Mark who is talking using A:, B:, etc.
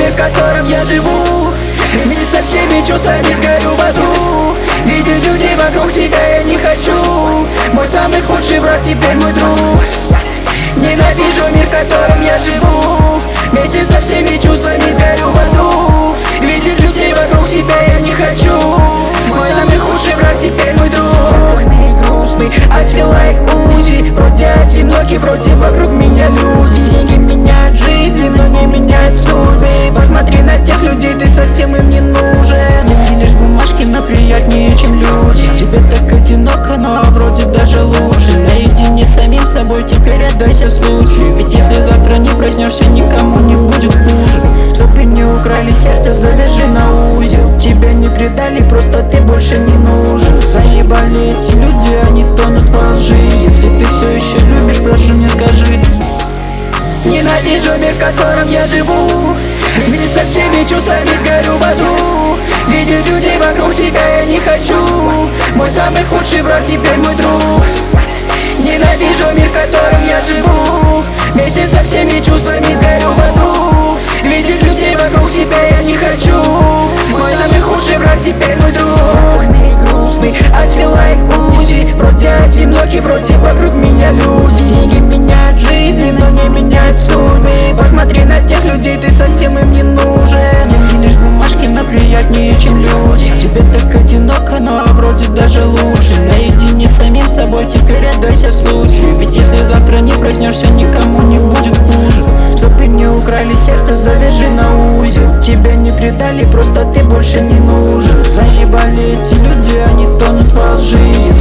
A: мир, в котором я живу. Вместе со всеми чувствами сгорю в аду. Видеть людей вокруг себя я не хочу. Мой самый худший враг теперь мой друг. Ненавижу мир, в котором я живу. Вместе со всеми чувствами сгорю в аду. Видеть людей вокруг себя я не хочу. Мой самый худший враг теперь мой друг. Грустный, грустный, I feel like Uzi. Вроде одинокий, вроде вокруг меня люди. Деньги меняют жизни, но не меняют судьбы. Посмотри на тех людей, ты совсем им не нужен. Деньги лишь бумажки, но приятнее, чем люди. Тебе так одиноко, но вроде даже лучше. Наедине с самим собой теперь отдайся случаю. Ведь если завтра не проснешься, никому не будет хуже. Чтобы не украли сердце, завяжи на узел. Тебя не предали, просто ты больше не нужен. Заебали эти люди, они тонут во лжи. Если ты все еще любишь, прошу, не скажи. Ненавижу мир, в котором я живу. Вместе со всеми чувствами сгорю в аду. Видеть людей вокруг себя я не хочу. Мой самый худший враг теперь мой друг. Ненавижу мир, в котором я живу. Вместе со всеми чувствами сгорю в аду. Видеть людей вокруг себя я не хочу. Мой самый худший враг теперь мой друг. Грустный, I feel like Uzi. Вроде одинокий, вроде вокруг меня люди. Деньги меняют жизни, но не меняют судьбы. Посмотри на тех людей, ты совсем им не нужен. Деньги лишь бумажки, но приятнее, чем люди. Тебе так одиноко, но вроде даже лучше. Наедине с самим собой теперь отдайся случаю. Ведь если завтра не проснешься, никому не будет хуже. Чтобы не украли сердце, завяжи на узел. Тебя не предали, просто ты больше не нужен. Заебали эти люди, они тонут во лжи.